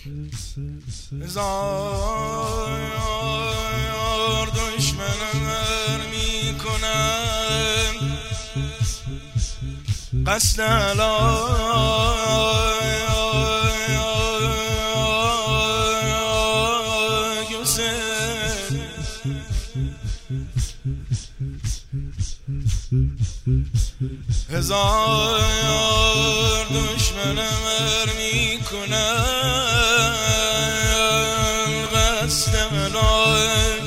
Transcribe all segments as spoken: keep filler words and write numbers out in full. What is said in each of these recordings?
هزار دشمن میکنم قصد علای حسین هزار دشمن میکنم قصد علای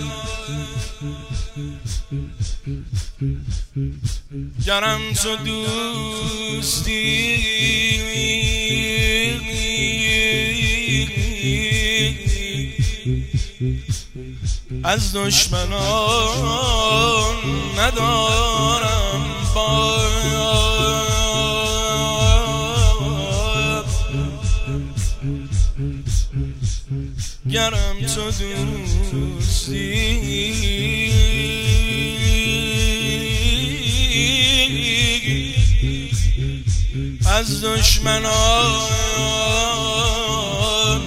گرم تو دوستی از دشمنان ندارم باید گرم تو دوستی از دشمنان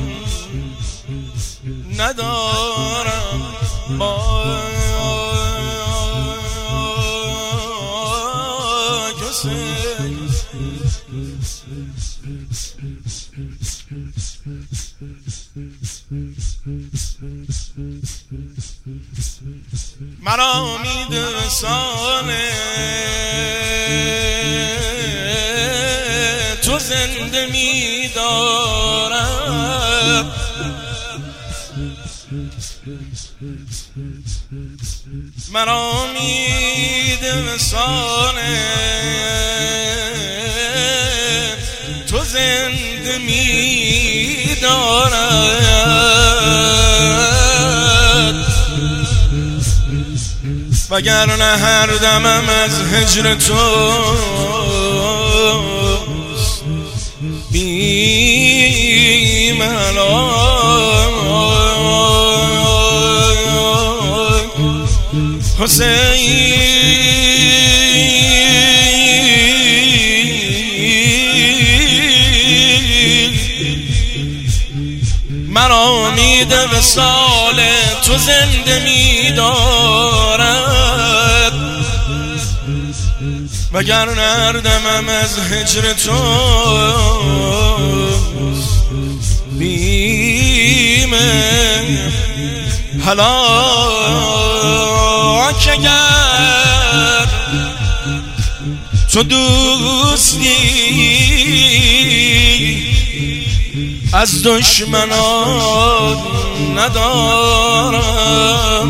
ندارم با کسی مرا میده ساله تو زنده می‌دارم مرا میده ساله تو زنده می‌دارم وگرنه هر دمم از هجر تو بی ملال حسین مرا میده وصال تو زنده می‌دارد وگرنه هر دمم از هجر تو بیم هلاک اگر تو دوستی از دشمنان ندارم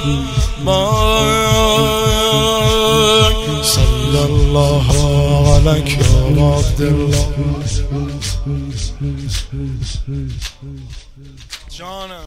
باید صلی الله علیک یا عبدالله جانم.